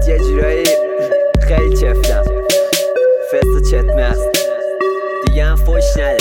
یه جورایی خیلی چفتم فست و چت مست دیگه هم فوش نده.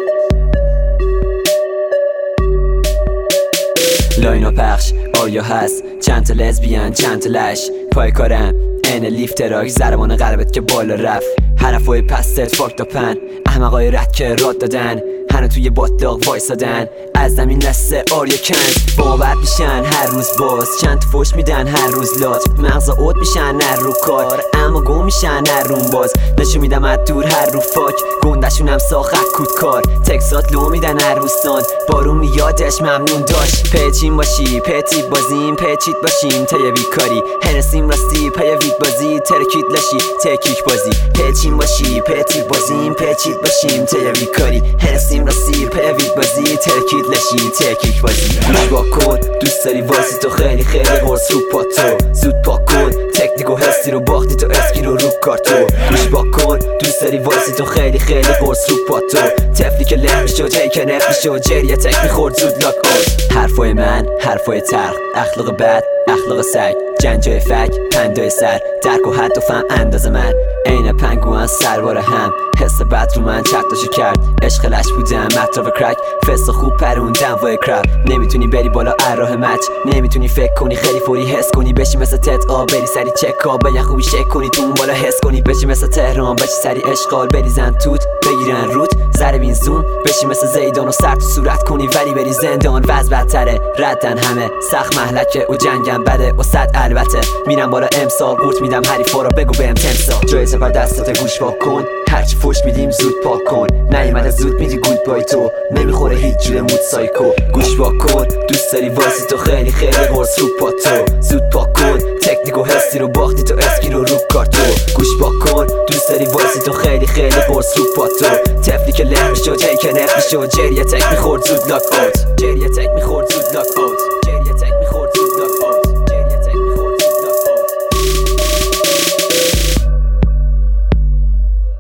لاین و پخش آیا هست چند تا لزبیان چند تا لش پای کارم این لیفتراک زربان قلبت که بالا رفت حرفای پستت فاک تا پن احمقای رد که راد دادن هنو توی باتلاق وایسادن از زمین دسته آریا کند باور میشن هر روز باز چند تا فوش میدن هر روز لات مغزا اوت میشن هر رو کار اما گم میشن هر روم باز نشون میدم از دور هر رو فاک گندشونم ساخت کود کار تکسات لو میدن هر روستان بارون میادش ممنون داشت پیچین باشی پیتیت بازیم پیچیت باشیم تیه بیکاری هرسیم راستی پی وید بازی ترکیت لشی تکیک بازی پیچین باشی پیتیت بازیم پیچیت باشیم تیه بیکاری هرسیم راستی پی وید بازی ترکیت لشی تکیک بازی گوش با کن دوست داری واسه تو خیلی خیلی قرص رو پاتو زود پاک کن تکنیک و حسی رو باختی تو اسکی رو کارتو گوش با کن دوست داری واسه تو خیلی خیلی قرص رو پاتو تفلی که لح میشو تیکن اف میشو جریه تک میخورد زود لاک آت حرفای من حرفای تلخ اخلاق بد اخلاق سگ جنجای فک پندای سر درک و حد و فهم انداز من عین پنگوان سربار هم حس بد رو من چکتاشو کرد عشق لش بودم مطرف کرک فست خوب پروندم وای کرب نمیتونی بری بالا راه مچ نمیتونی فکر کنی خیلی فوری حس کنی بشی مثل تت بری سری چک به یه خوبی شک کنی تو اون بالا حس کنی بشی مثل تهران بشی سری اشغال بریزن توت بگیرن روت زره بین زون بشی مثل زیدان و سر تو صورت کنی ولی بری زندان وضع بدتره ردن همه سخت محلکه و جنگم بده و صد البته میرم بالا امسال قورت میدم حریفا رو بگو بهم تمسال جای سفر دستت گوش با کن هرچی فوش میدیم زود پاک کن نیومده زود میدی گود بای تو نمیخوره هیچ جور مود سایکو گوش با کن دوست داری واسه تو خیلی خیلی قرص رو پاتو زود پاک کن تکنیک و حسی رو باختی تو اسکی رو کارتو گوش با کن دوست داری واسه تو خیلی خیلی قرص رو پاتو تفلی که لح میشو تیکن اف میشو جریه تک میخورد زود لاک آت جریه تک میخورد زود لاک